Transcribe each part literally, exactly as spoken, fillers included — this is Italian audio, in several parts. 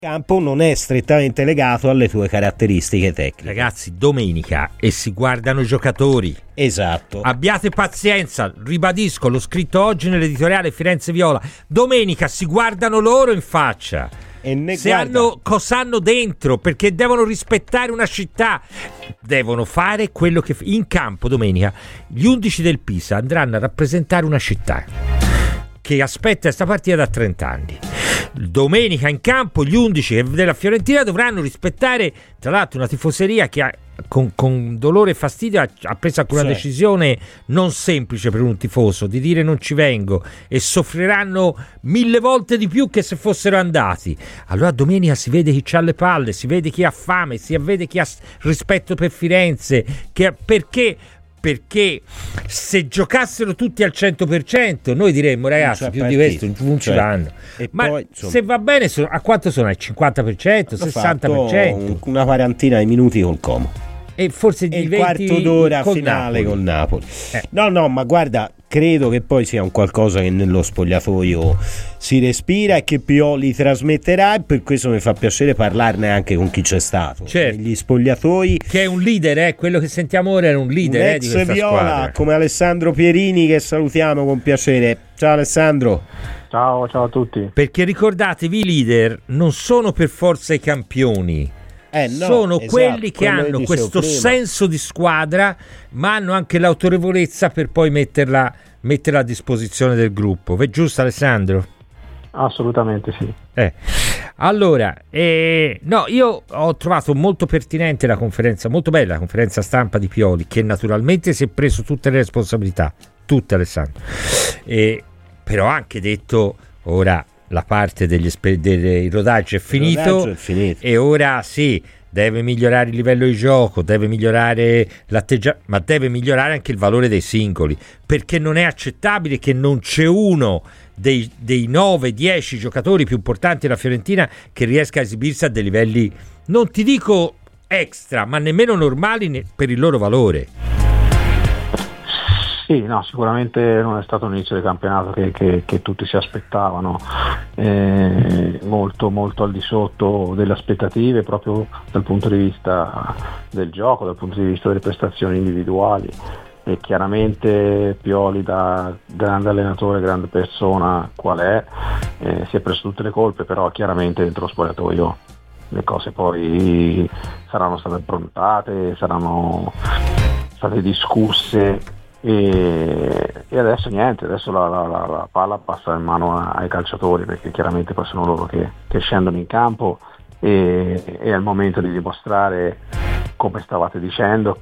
campo non è strettamente legato alle tue caratteristiche tecniche. Ragazzi, domenica e si guardano i giocatori. Esatto. Abbiate pazienza, ribadisco, l'ho scritto oggi nell'editoriale Firenze Viola. Domenica si guardano loro in faccia. E ne se guarda... hanno cosa hanno dentro, perché devono rispettare una città, devono fare quello che in campo domenica. Gli undici del Pisa andranno a rappresentare una città che aspetta questa partita da trenta anni. Domenica in campo gli undici della Fiorentina dovranno rispettare, tra l'altro, una tifoseria che ha, con, con dolore e fastidio ha, ha preso anche una sì. decisione non semplice per un tifoso di dire non ci vengo, e soffriranno mille volte di più che se fossero andati. Allora domenica si vede chi c'ha le palle, si vede chi ha fame, si vede chi ha rispetto per Firenze, che, perché perché se giocassero tutti al cento per cento noi diremmo ragazzi più di questo non ci vanno, e ma poi, se va bene sono, a quanto sono? Al cinquanta per cento, sessanta per cento, una quarantina di minuti col Como e forse e il quarto d'ora col finale Napoli. Col Napoli eh. no no ma guarda, credo che poi sia un qualcosa che nello spogliatoio si respira e che Pioli trasmetterà, e per questo mi fa piacere parlarne anche con chi c'è stato, certo. negli spogliatoi, che è un leader, eh? Quello che sentiamo ora è un leader, un eh, ex di questa Viola squadra, come Alessandro Pierini, che salutiamo con piacere. Ciao Alessandro. Ciao, ciao a tutti. Perché ricordatevi, i leader non sono per forza i campioni. Eh no, sono esatto, quelli che hanno che questo prima. senso di squadra, ma hanno anche l'autorevolezza per poi metterla, metterla a disposizione del gruppo. È giusto, Alessandro? Assolutamente sì. Eh. Allora, eh, no, io ho trovato molto pertinente la conferenza, molto bella la conferenza stampa di Pioli, che naturalmente si è preso tutte le responsabilità, tutte, Alessandro. Eh, però ha anche detto ora la parte degli esper- del rodaggio è finito, rodaggio è finito e ora sì, deve migliorare il livello di gioco, deve migliorare l'atteggiamento, ma deve migliorare anche il valore dei singoli, perché non è accettabile che non c'è uno dei, dei nove dieci giocatori più importanti della Fiorentina che riesca a esibirsi a dei livelli, non ti dico extra, ma nemmeno normali ne- per il loro valore. Sì, no, sicuramente non è stato un inizio del campionato che, che, che tutti si aspettavano, eh, molto molto al di sotto delle aspettative proprio dal punto di vista del gioco, dal punto di vista delle prestazioni individuali, e chiaramente Pioli, da grande allenatore, grande persona qual è, eh, si è preso tutte le colpe, però chiaramente dentro lo spogliatoio le cose poi saranno state approntate, saranno state discusse. E, e adesso niente, adesso la, la, la, la palla passa in mano ai calciatori, perché chiaramente poi sono loro che, che scendono in campo, e, e è il momento di dimostrare, come stavate dicendo,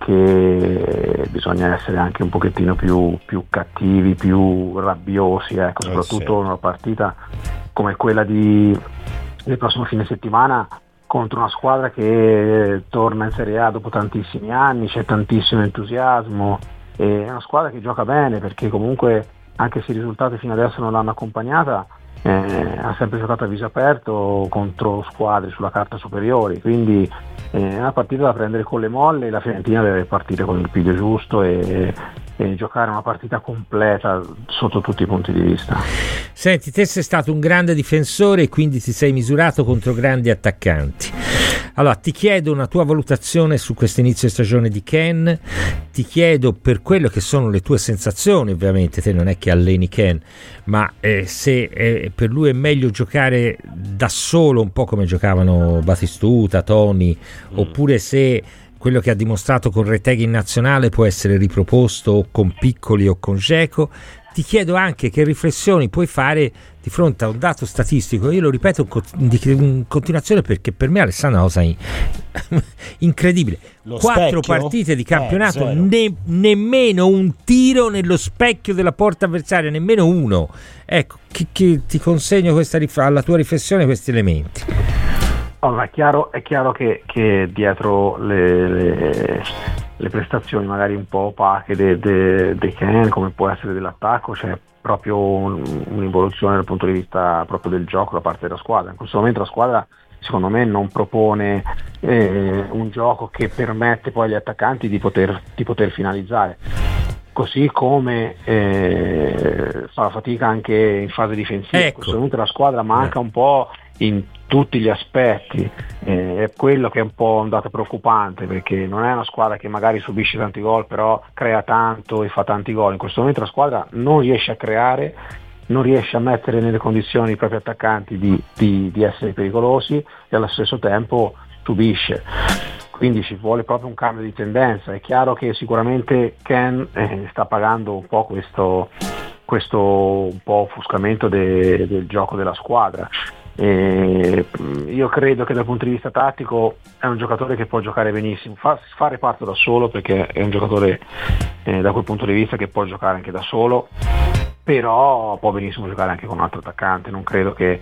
che bisogna essere anche un pochettino più, più cattivi, più rabbiosi, ecco, soprattutto in una partita come quella di, del prossimo fine settimana, contro una squadra che torna in Serie A dopo tantissimi anni, c'è tantissimo entusiasmo. È una squadra che gioca bene, perché comunque anche se i risultati fino adesso non l'hanno accompagnata, eh, ha sempre giocato a viso aperto contro squadre sulla carta superiori, quindi eh, è una partita da prendere con le molle. La Fiorentina deve partire con il piede giusto e, e giocare una partita completa sotto tutti i punti di vista. Senti, te sei stato un grande difensore e quindi ti sei misurato contro grandi attaccanti. Allora ti chiedo una tua valutazione su questo inizio di stagione di Ken, ti chiedo per quello che sono le tue sensazioni, ovviamente te non è che alleni Ken, ma eh, se eh, per lui è meglio giocare da solo, un po' come giocavano Batistuta, Toni, mm. oppure se quello che ha dimostrato con Retegui in nazionale può essere riproposto o con Piccoli o con Dzeko. Ti chiedo anche che riflessioni puoi fare di fronte a un dato statistico, io lo ripeto in continuazione perché per me Alessandro è una cosa in... incredibile. Lo Quattro specchio? partite di campionato, eh, ne, nemmeno un tiro nello specchio della porta avversaria, nemmeno uno. Ecco, che, che ti consegno questa rif- alla tua riflessione questi elementi. Allora, è chiaro, è chiaro che, che dietro le, le, le prestazioni magari un po' opache dei de, de Ken, come può essere dell'attacco, c'è proprio un, un'involuzione dal punto di vista proprio del gioco da parte della squadra. In questo momento la squadra, secondo me, non propone eh, un gioco che permette poi agli attaccanti di poter, di poter finalizzare. Così come eh, fa fatica anche in fase difensiva. Ecco. In questo momento la squadra manca un po' in tutti gli aspetti, eh, è quello che è un po' un dato preoccupante, perché non è una squadra che magari subisce tanti gol, però crea tanto e fa tanti gol. In questo momento la squadra non riesce a creare, non riesce a mettere nelle condizioni i propri attaccanti di, di, di essere pericolosi e allo stesso tempo subisce. Quindi ci vuole proprio un cambio di tendenza. È chiaro che sicuramente Ken eh, sta pagando un po' questo, questo un po' offuscamento de, del gioco della squadra. E io credo che dal punto di vista tattico è un giocatore che può giocare benissimo, fa, fa reparto da solo, perché è un giocatore eh, da quel punto di vista che può giocare anche da solo, però può benissimo giocare anche con un altro attaccante. Non credo che,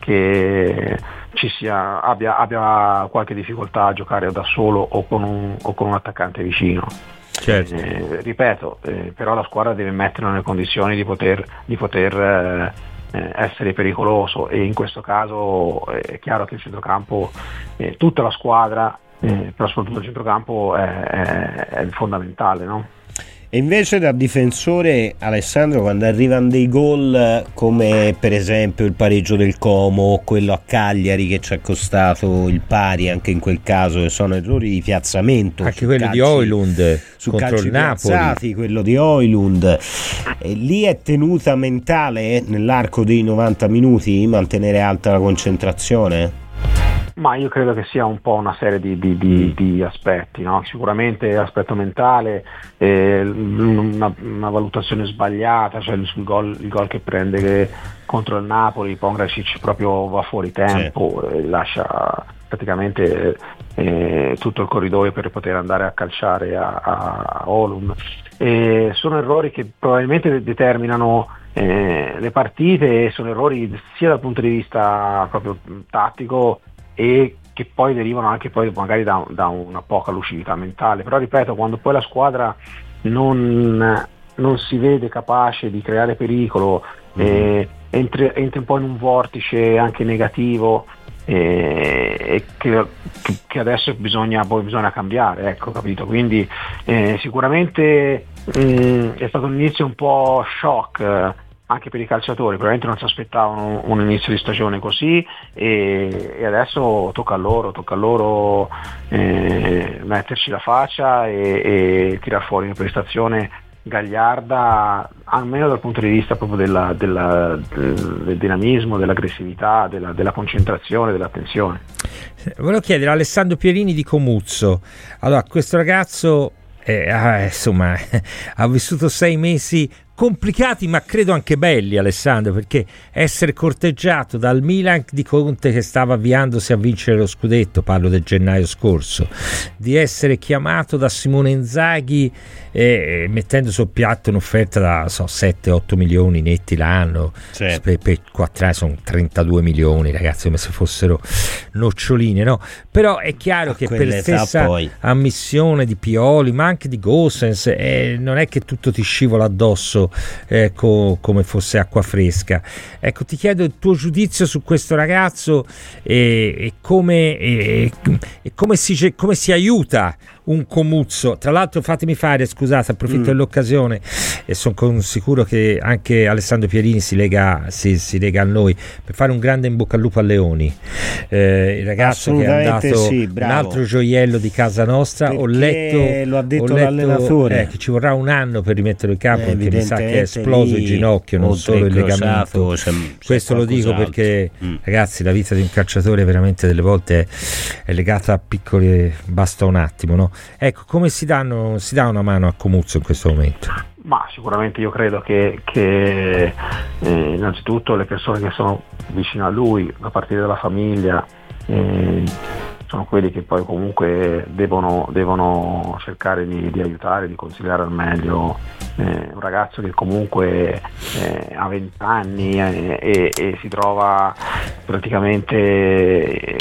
che ci sia, abbia, abbia qualche difficoltà a giocare da solo o con un, o con un attaccante vicino. Certo. Eh, ripeto, eh, però la squadra deve metterlo nelle condizioni di poter, di poter eh, essere pericoloso, e in questo caso è chiaro che il centrocampo, eh, tutta la squadra, eh, però soprattutto il centrocampo è, è, è fondamentale, no? E invece da difensore, Alessandro, quando arrivano dei gol come per esempio il pareggio del Como, quello a Cagliari che ci ha costato il pari anche in quel caso, che sono errori di piazzamento, anche quello calci, di Højlund su contro il Napoli, piazzati, quello di Højlund, e lì è tenuta mentale nell'arco dei novanta minuti mantenere alta la concentrazione? Ma io credo che sia un po' una serie di, di, di, di aspetti, no? Sicuramente l'aspetto mentale, eh, una, una valutazione sbagliata, cioè il, il, gol, il gol che prende che, contro il Napoli, Pongracic proprio va fuori tempo, sì. E lascia praticamente eh, tutto il corridoio per poter andare a calciare a, a Højlund. E sono errori che probabilmente determinano eh, le partite, sono errori sia dal punto di vista proprio tattico e che poi derivano anche poi magari da, da una poca lucidità mentale. Però ripeto, quando poi la squadra non, non si vede capace di creare pericolo, mm. eh, entra, entra un po' in un vortice anche negativo, eh, e che, che adesso bisogna, poi bisogna cambiare, ecco, capito? Quindi eh, sicuramente mh, è stato un inizio un po' shock, eh, anche per i calciatori, probabilmente non si aspettavano un inizio di stagione così, e, e adesso tocca a loro, tocca a loro eh, metterci la faccia e, e tirar fuori una prestazione gagliarda, almeno dal punto di vista proprio della, della, del dinamismo, dell'aggressività, della, della concentrazione, dell'attenzione. Volevo chiedere a Alessandro Pierini di Comuzzo. Allora, questo ragazzo eh, ah, insomma ha vissuto sei mesi complicati, ma credo anche belli, Alessandro, perché essere corteggiato dal Milan di Conte, che stava avviandosi a vincere lo scudetto, parlo del gennaio scorso, di essere chiamato da Simone Inzaghi eh, mettendo sul piatto un'offerta da so, sette otto milioni netti l'anno, certo. per, per quattro anni sono trentadue milioni, ragazzi, come se fossero noccioline, no? Però è chiaro a che per stessa poi. ammissione di Pioli, ma anche di Gosens, eh, non è che tutto ti scivola addosso Ecco, come fosse acqua fresca. Ecco, ti chiedo il tuo giudizio su questo ragazzo e, e, come, e, e come, si, come si aiuta un Comuzzo. Tra l'altro, fatemi fare, scusate, approfitto mm. dell'occasione e sono sicuro che anche Alessandro Pierini si lega, si, si lega a noi per fare un grande in bocca al lupo a Leoni, eh, il ragazzo che è andato sì, un altro gioiello di casa nostra. Perché ho letto, lo ha detto ho letto, l'allenatore eh, che ci vorrà un anno per rimetterlo in campo, eh, perché mi sa che è esploso il ginocchio, non solo il legamento. C'è, c'è questo lo dico perché mm. ragazzi, la vita di un calciatore veramente delle volte è, è legata a piccole, basta un attimo, no? Ecco, come si danno si dà una mano a Comuzzo in questo momento? Ma sicuramente io credo che, che eh, innanzitutto le persone che sono vicino a lui, a partire dalla famiglia, eh, sono quelli che poi comunque devono, devono cercare di, di aiutare, di consigliare al meglio eh, un ragazzo che comunque eh, ha venti anni eh, e, e si trova praticamente eh,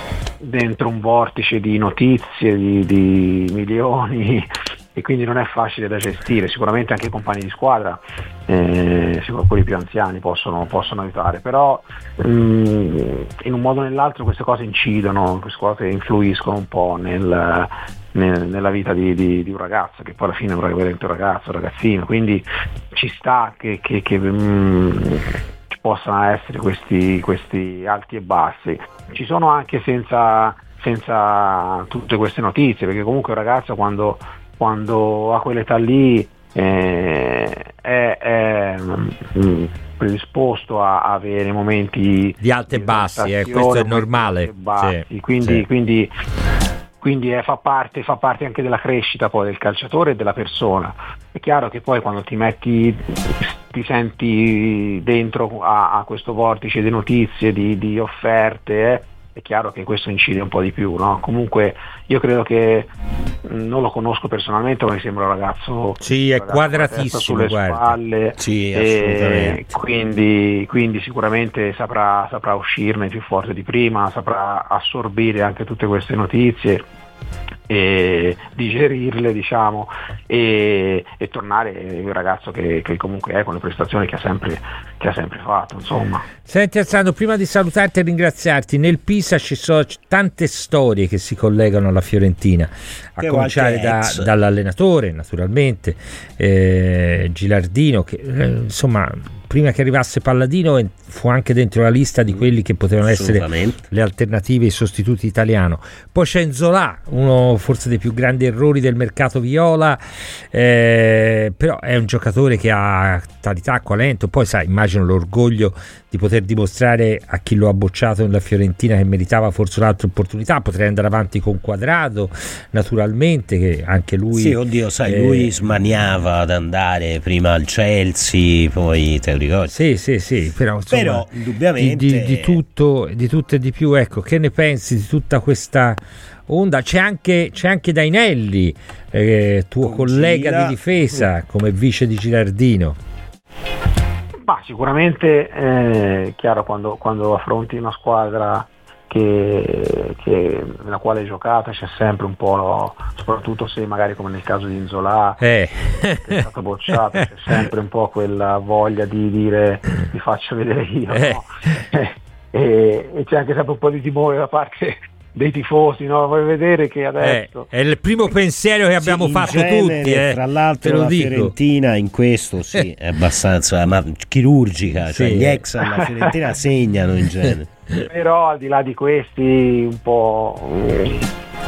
dentro un vortice di notizie, di, di milioni, e quindi non è facile da gestire. Sicuramente anche i compagni di squadra, eh, quelli più anziani possono, possono aiutare, però mh, in un modo o nell'altro queste cose incidono, queste cose influiscono un po' nel, nel, nella vita di, di, di un ragazzo, che poi alla fine è un ragazzo, un ragazzino, quindi ci sta che, che, che mh, ci possano essere questi, questi alti e bassi. Ci sono anche senza, senza tutte queste notizie, perché comunque un ragazzo quando, quando ha quell'età lì eh, è, è mh, predisposto a avere momenti di alti e bassi, eh, questo è normale. Bassi, sì, quindi, sì. quindi Quindi eh, fa, parte, fa parte anche della crescita poi del calciatore e della persona. È chiaro che poi quando ti metti, ti senti dentro a, a questo vortice di notizie, di, di offerte, eh, è chiaro che questo incide un po' di più, no? Comunque io credo che, non lo conosco personalmente, ma mi sembra un ragazzo, sì, è un ragazzo quadratissimo, sulle guarda. spalle, sì, e quindi, quindi sicuramente saprà, saprà uscirne più forte di prima, saprà assorbire anche tutte queste notizie e digerirle, diciamo, e, e tornare il ragazzo che, che comunque è, con le prestazioni che ha sempre, che ha sempre fatto, insomma. Senti Alessandro, prima di salutarti e ringraziarti, nel Pisa ci sono tante storie che si collegano alla Fiorentina, a che cominciare da, dall'allenatore naturalmente, eh, Gilardino, che eh, insomma prima che arrivasse Palladino fu anche dentro la lista di quelli che potevano essere le alternative ai sostituti italiano. Poi c'è Nzola, uno forse dei più grandi errori del mercato viola, eh, però è un giocatore che ha qualità, talento, poi sai, immagino l'orgoglio di poter dimostrare a chi lo ha bocciato nella Fiorentina che meritava forse un'altra opportunità. Potrei andare avanti con Quadrado naturalmente, che anche lui sì, oddio, sai, eh, lui smaniava ad andare prima al Chelsea, poi te lo ricordi? Sì, sì, sì, però, insomma, però indubbiamente di, di, di tutto di tutto e di più. Ecco, che ne pensi di tutta questa onda? C'è anche, c'è anche Dainelli, eh, tuo con collega Gira. di difesa, come vice di Gilardino. Ma sicuramente è chiaro, quando, quando affronti una squadra che, che nella quale hai giocato, c'è sempre un po', soprattutto se magari come nel caso di Nzola eh. che è stato bocciato, c'è sempre un po' quella voglia di dire vi faccio vedere io, eh. no? e, e c'è anche sempre un po' di timore da parte dei tifosi, no? Vuoi vedere che adesso eh, è il primo pensiero che abbiamo sì, fatto genere, tutti, eh. tra l'altro lo la dico. Fiorentina in questo sì è abbastanza ma chirurgica, cioè sì. gli ex alla Fiorentina segnano in genere. Però al di là di questi un po' eh,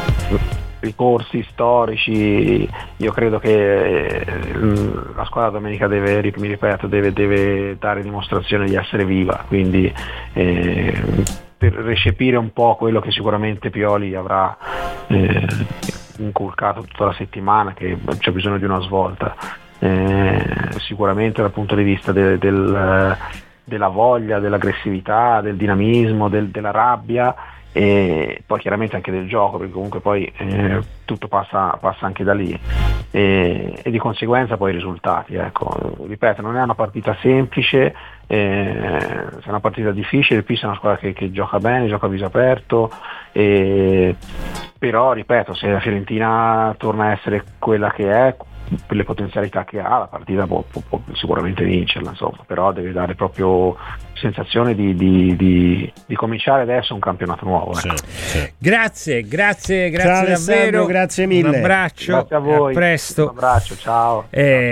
ricorsi storici, io credo che eh, la squadra domenica deve, mi ripeto, deve, deve dare dimostrazione di essere viva, quindi eh, per recepire un po' quello che sicuramente Pioli avrà eh, inculcato tutta la settimana, che c'è bisogno di una svolta, eh, sicuramente dal punto di vista de, del, della voglia, dell'aggressività, del dinamismo, del, della rabbia, e poi chiaramente anche del gioco, perché comunque poi eh, tutto passa, passa anche da lì, e, e di conseguenza poi i risultati, ecco. Ripeto, non è una partita semplice, eh, è una partita difficile. Il Pisa è una squadra che, che gioca bene, gioca a viso aperto, e, però ripeto, se la Fiorentina torna a essere quella che è, per le potenzialità che ha, la partita può, può, può sicuramente vincerla, insomma, però deve dare proprio sensazione di, di, di, di cominciare adesso un campionato nuovo, ecco. Sì, sì. Grazie, grazie, grazie ciao, davvero, grazie mille, un abbraccio, grazie a voi, a presto, un abbraccio, ciao. Eh,